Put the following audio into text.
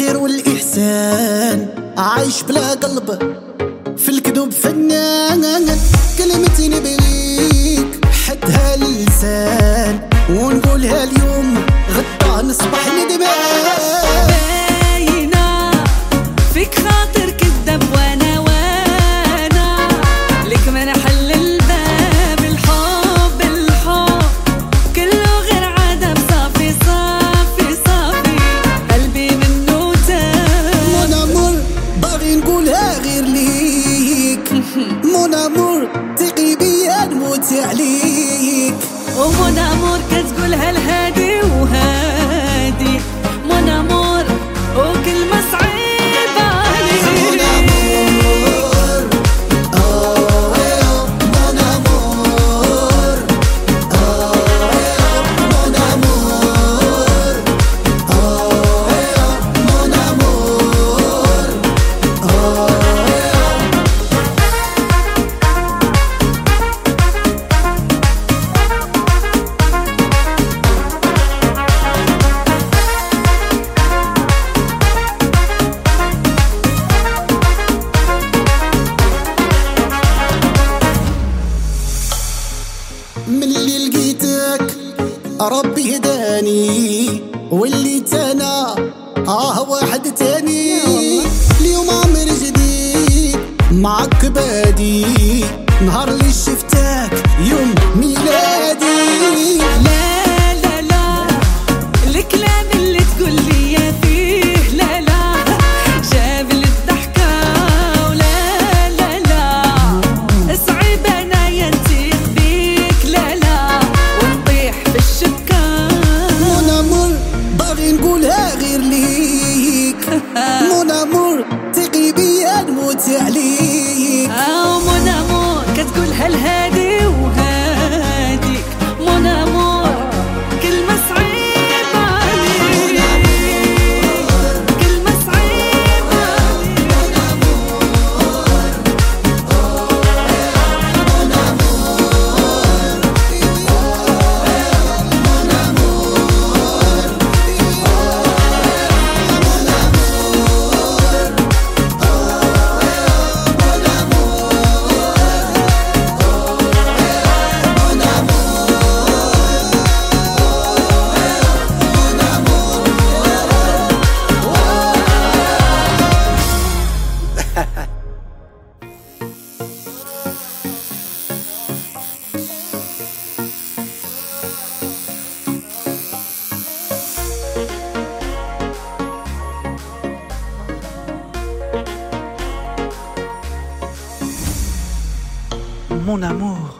الخير والإحسان عايش بلا قلب في الكذوب فنان. كلمتي نبغيك حدها للسان ونقولها اليوم غدا نصبح ندمان. باينة فيك خاطر كذاب وانا لك ما نحل الباب. الحب كله غير عدم. صافي صافي صافي قلبي منه تاب. مون امور باغي نقولها غير ليك. مون امور ثقي بيا نموت عليك. ومون امور كتقولها لهادي وهادي. مون امور وكلمة صعيبة عليك. مون امور مون امور مون امور مون امور. من اللي لقيتك ربي هداني واللي تانا واحد تاني. اليوم عمر جديد معك بادي. نهار اللي شفتك يوم ميلادي. لا لا لا الكلام اللي تقول لي فيه لا لا جاب لي الضحكة. ولا لا لا صعيب انا ينتيق بيك. لا لا ونطيح في الشبكة. مون امور باغي نقولها غير ليك. مون امور ثقي بيا نموت عليك. مون امور كتقولها لهادي وهاديك. مون امور كلمة صعيبة عليك. كلمة صعيبة Mon amour.